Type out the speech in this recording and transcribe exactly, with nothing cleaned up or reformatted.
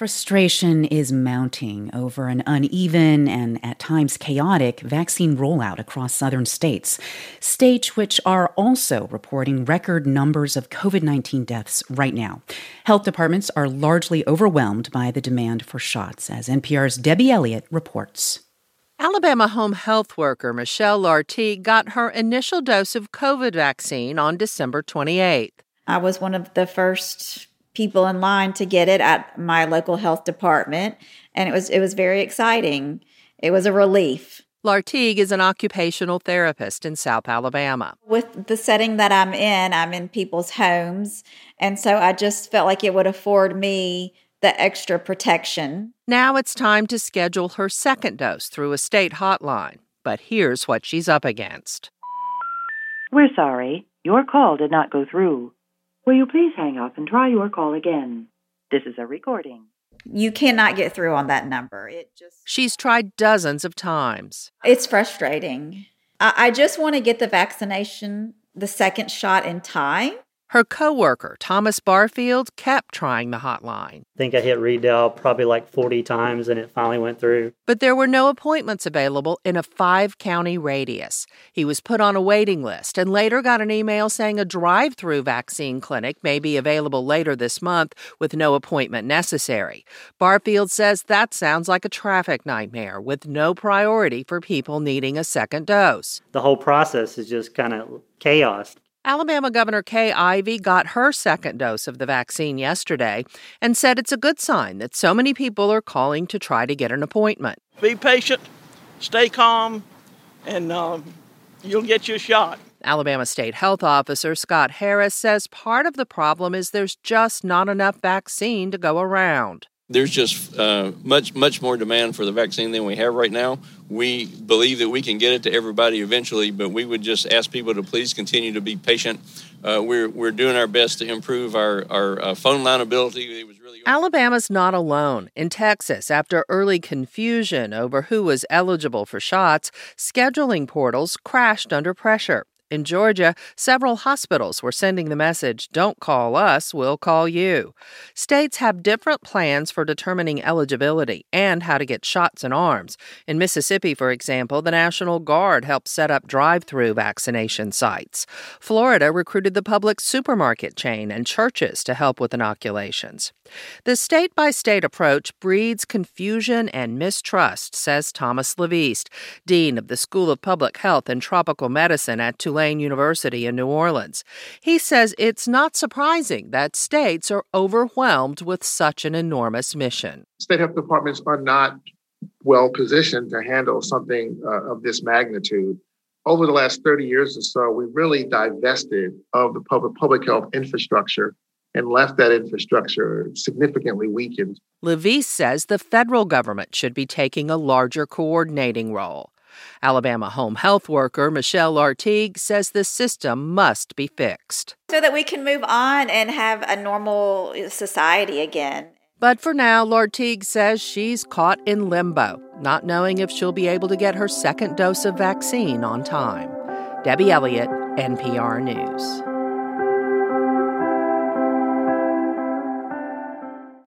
Frustration is mounting over an uneven and at times chaotic vaccine rollout across southern states, states which are also reporting record numbers of covid nineteen deaths right now. Health departments are largely overwhelmed by the demand for shots, as N P R's Debbie Elliott reports. Alabama home health worker Michelle Lartigue got her initial dose of COVID vaccine on December twenty-eighth. I was one of the first people in line to get it at my local health department, and it was it was very exciting. It was a relief. Lartigue is an occupational therapist in South Alabama. With the setting that I'm in, I'm in people's homes, and so I just felt like it would afford me the extra protection. Now it's time to schedule her second dose through a state hotline, but here's what she's up against. We're sorry. Your call did not go through. Will you please hang up and try your call again? This is a recording. You cannot get through on that number. It just She's tried dozens of times. It's frustrating. I, I just want to get the vaccination, the second shot in time. Her coworker, Thomas Barfield, kept trying the hotline. I think I hit redial probably like forty times and it finally went through. But there were no appointments available in a five-county radius. He was put on a waiting list and later got an email saying a drive-through vaccine clinic may be available later this month with no appointment necessary. Barfield says that sounds like a traffic nightmare with no priority for people needing a second dose. The whole process is just kind of chaos. Alabama Governor Kay Ivey got her second dose of the vaccine yesterday and said it's a good sign that so many people are calling to try to get an appointment. Be patient, stay calm, and uh, you'll get your shot. Alabama State Health Officer Scott Harris says part of the problem is there's just not enough vaccine to go around. There's just uh, much, much more demand for the vaccine than we have right now. We believe that we can get it to everybody eventually, but we would just ask people to please continue to be patient. Uh, we're we're doing our best to improve our, our uh, phone line ability. It was really Alabama's not alone. In Texas, after early confusion over who was eligible for shots, scheduling portals crashed under pressure. In Georgia, several hospitals were sending the message, "Don't call us, we'll call you." States have different plans for determining eligibility and how to get shots in arms. In Mississippi, for example, the National Guard helped set up drive-through vaccination sites. Florida recruited the public supermarket chain and churches to help with inoculations. The state-by-state approach breeds confusion and mistrust, says Thomas Leviste, dean of the School of Public Health and Tropical Medicine at Tulane University in New Orleans. He says it's not surprising that states are overwhelmed with such an enormous mission. State health departments are not well positioned to handle something uh, of this magnitude. Over the last thirty years or so, we really divested of the public public health infrastructure and left that infrastructure significantly weakened. Leviste says the federal government should be taking a larger coordinating role. Alabama home health worker Michelle Lartigue says the system must be fixed. So that we can move on and have a normal society again. But for now, Lartigue says she's caught in limbo, not knowing if she'll be able to get her second dose of vaccine on time. Debbie Elliott, N P R News.